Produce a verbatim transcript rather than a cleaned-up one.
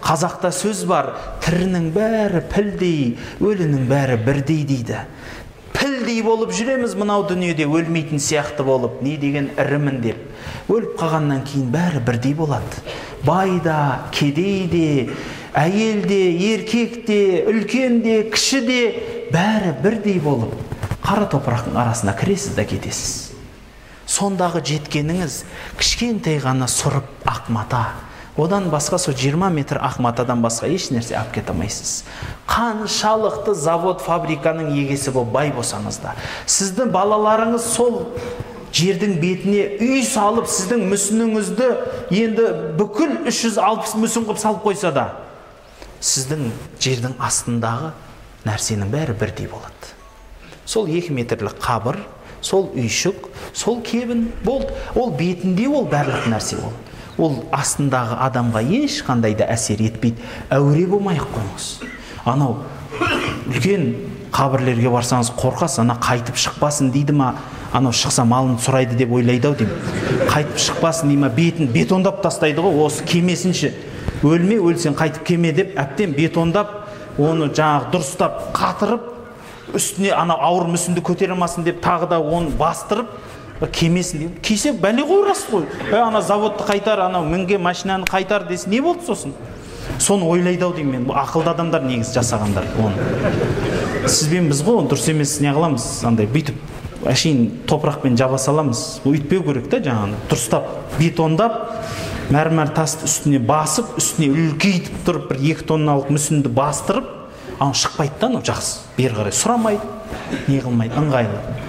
Қазақта сөз бар, тірінің бәрі пілдей, өлінің бәрі бірдей дейді. Пілдей болып жүреміз мынау дүниеде, өлмейтін сияқты болып, не деген ірімін деп. Өліп қалғаннан кейін бәрі бірдей болады. Бай да, кедей де, әйел де, еркек те, үлкен де, кіші де, бәрі бірдей болып, қара топырақтың арасына кіресіз да кетесіз. Сондағы жеткеніңіз кішкентай ғана сұрып ақ мата. Одан басқа со жиырма метр ақ матадан басқа еш нәрсе алып кете алмайсыз. Қаншалықты завод, фабриканың егесі болып бай болсаңыз да, сіздің балаларыңыз сол жердің бетіне үй салып, сіздің мүсініңізді енді бүкіл үш жүз алпыс мүсін қылып салып қойса да, сіздің жердің астындағы нәрсенің бәрі бірдей болады. Сол екі метрлік қабір, сол үйшік, сол кебін болды. Ол бетінде ол барлық нәрсе ол. Ол астындағы адамға ешқандай да әсер етпейді. Әуре болмай-ақ қойыңыз. Анау үлкен қабірлерге барсаңыз қорқасыз, ана қайтып шықпасын дейді ма, анау шықса малын сұрайды деп ойлайды ау деймін. Қайтып шықпасын дейді ма, бетін бетондап тастайды ғой, осы кемесінші. Өлме, өлсең қайтып кеме деп, әптен бетондап, оны жаңағы дұрыстап қатырып, үстіне ана ауыр мүсінді көтере алмасын деп тағы да оны бастырып кемесін деп. Кейсе бәле қойрасыз ғой. Ә, ана заводты қайтар, ана мінген машинаны қайтар десе не болды сосын? Соны ойлайды ау деймін мен. Бұл ақылды адамдар негізі жасағандар оны. Сізбен біз ғой, дұрыс емес не қыламыз, андай бүйтіп әшейін топырақпен жаба саламыз. Өйтпеу керек та жаңағы. Дұрыстап бетондап, мәрмәр тасты үстіне басып, үстіне үлкейтіп тұрып, бір екі тонналық мүсінді бастырып, ана шықпайды да, жақсы. Бері қарай сұрамайды, не қылмайды, ыңғайлы.